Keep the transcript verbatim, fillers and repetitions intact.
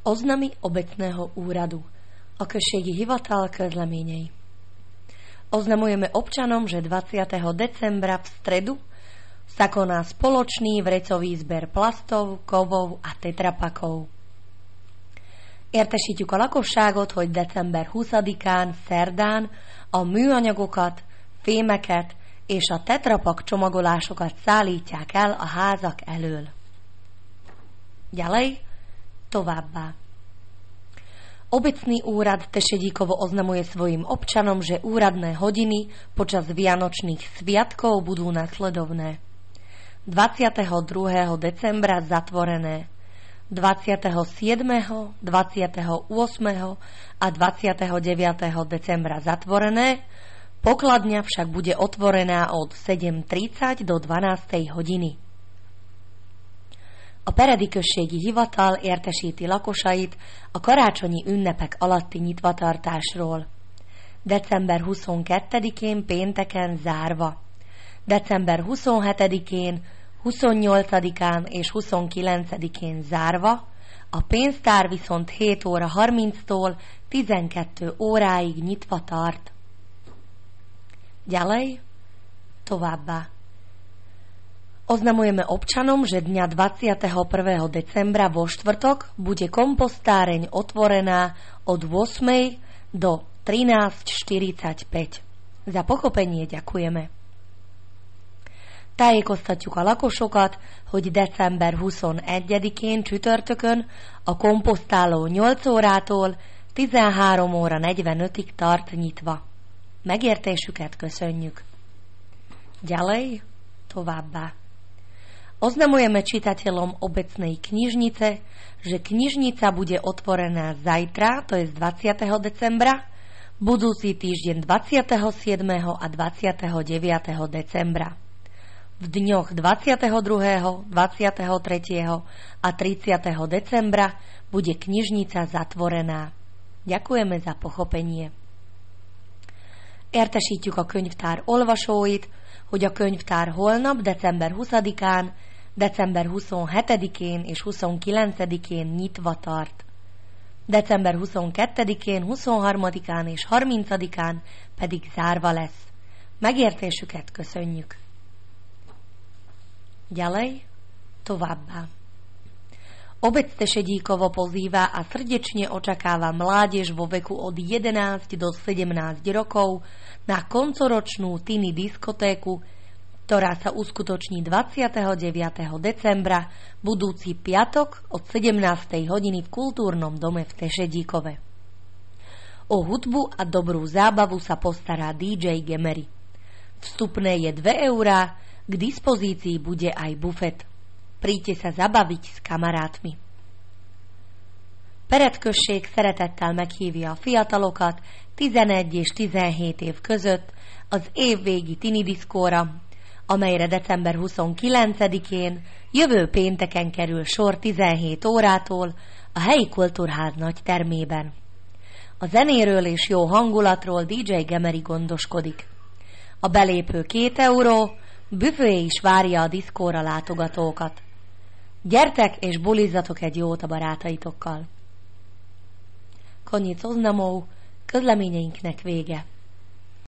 Oznamy obecného úradu. A községi hivatal közleményei. Oznamujeme občanom, že dvadsiateho decembra v stredu sa koná spoločný vrecový zber plastov, kovov a tetrapakov. Értesítjük a lakosságot, hogy december huszadikán, szerdán a műanyagokat, fémeket és a tetrapak csomagolásokat szállítják el a házak elől. Ďalej, továbbá. Obecný úrad Tešedíkovo oznamuje svojim občanom, že úradné hodiny počas vianočných sviatkov budú nasledovné. dvadsiateho druhého decembra zatvorené, dvadsiateho siedmeho, dvadsiateho ôsmeho a dvadsiateho deviateho decembra zatvorené, pokladňa však bude otvorená od sedem tridsať do dvanástej hodiny. A Peredi községi hivatal értesíti lakosait a karácsonyi ünnepek alatti nyitvatartásról. december huszonkettedikén pénteken zárva, december huszonhetedikén, huszonnyolcadikán és huszonkilencedikén zárva, a pénztár viszont hét óra harminctól tizenkettő óráig nyitva tart. Ďalej, továbbá. Oznamujeme občanom, že dňa dvadsiateho prvého decembra vo štvrtok bude kompostáreň otvorená od ôsmej do trinásť štyridsaťpäť. Za pochopenie ďakujeme. Tájékoztatjuk a lakosokat, hogy december huszonegyedikén csütörtökön a komposztáló nyolc órától tizenhárom óra negyvenötig tart nyitva. Megértésüket köszönjük. Ďalej, továbbá. Oznamujeme čitateľom obecnej knižnice, že knižnica bude otvorená zajtra, to je dvadsiateho decembra, budúci týždeň dvadsiateho siedmeho a dvadsiateho deviateho decembra. V dňoch dvadsiateho druhého, dvadsiateho tretieho a tridsiateho decembra bude knižnica zatvorená. Ďakujeme za pochopenie. Értesítjük a könyvtár olvasóit, hogy a könyvtár holnap, december huszadikán, december huszonhetedikén és huszonkilencedikén nyitva tart. december huszonkettedikén, huszonharmadikán és harmincadikán pedig zárva lesz. Megértésüket köszönjük. Ďalej, továbbá. Obec Tešedíkovo pozýva a srdečne očakáva mládež vo veku od jedenásť do sedemnásť rokov na koncoročnú Tiny diskotéku, ktorá sa uskutoční dvadsiateho deviateho decembra, budúci piatok od sedemnástej hodiny v kultúrnom dome v Tešedíkove. O hudbu a dobrú zábavu sa postará dý džej Gemery. Vstupné je dve eurá, k dispozícii bude aj bufet. Príďte sa zabaviť s kamarátmi. Pered község szeretettel meghívja a fiatalokat tizenegy és tizenhét év között az évvégi tini diszkóra, amelyre december huszonkilencedikén jövő pénteken kerül sor tizenhét órától a helyi kultúrház nagy termében. A zenéről és jó hangulatról dý džej Gemery gondoskodik. A belépő két euró, büfé is várja a diszkóra látogatókat. Gyertek és bulizzatok egy jót a barátaitokkal. Koniec oznamov, közleményeinknek vége.